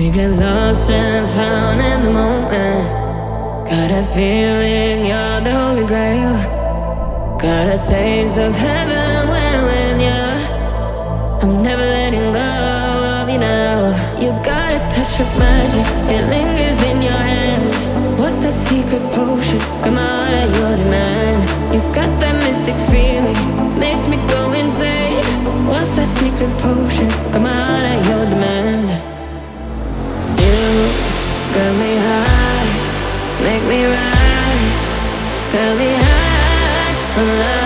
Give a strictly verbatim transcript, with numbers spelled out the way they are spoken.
We get lost and found in the moment. Got a feeling you're the holy grail. Got a taste of heaven when I'm with you. I'm never letting go of you now. You got a touch of magic, it lingers in your hands. What's that secret potion? Come out at your demand. You got that mystic feeling, makes me go insane. What's that secret potion? Come out at your demand. You got me high, make me rise. Got me high on life.